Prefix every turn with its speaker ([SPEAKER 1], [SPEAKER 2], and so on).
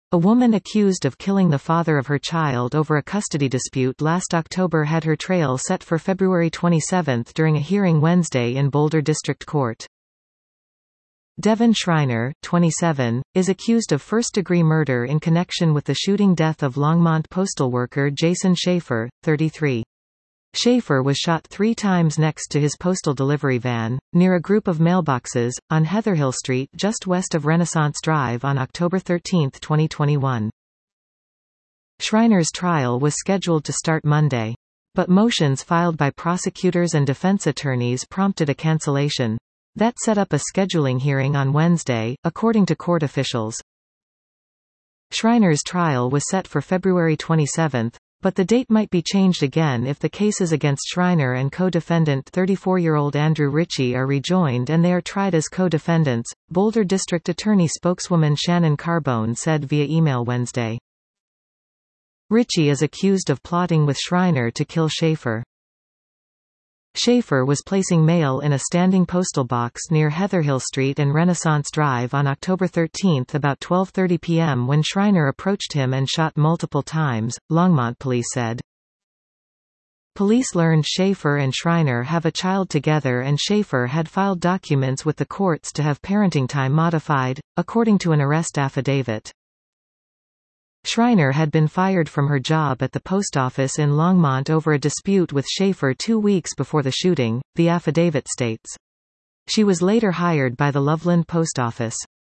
[SPEAKER 1] A woman accused of killing the father of her child over a custody dispute last October had her trial set for February 27 during a hearing Wednesday in Boulder District Court. Devon Schreiner, 27, is accused of first-degree murder in connection with the shooting death of Longmont postal worker Jason Schaefer, 33. Schaefer was shot 3 times next to his postal delivery van, near a group of mailboxes, on Heatherhill Street just west of Renaissance Drive on October 13, 2021. Schreiner's trial was scheduled to start Monday. But motions filed by prosecutors and defense attorneys prompted a cancellation. That set up a scheduling hearing on Wednesday, according to court officials. Schreiner's trial was set for February 27, but the date might be changed again if the cases against Schreiner and co-defendant 34-year-old Andrew Ritchie are rejoined and they are tried as co-defendants, Boulder District Attorney spokeswoman Shannon Carbone said via email Wednesday. Ritchie is accused of plotting with Schreiner to kill Schaefer. Schaefer was placing mail in a standing postal box near Heatherhill Street and Renaissance Drive on October 13 about 12:30 p.m. when Schreiner approached him and shot multiple times, Longmont police said. Police learned Schaefer and Schreiner have a child together and Schaefer had filed documents with the courts to have parenting time modified, according to an arrest affidavit. Schreiner had been fired from her job at the post office in Longmont over a dispute with Schaefer 2 weeks before the shooting, the affidavit states. She was later hired by the Loveland Post Office.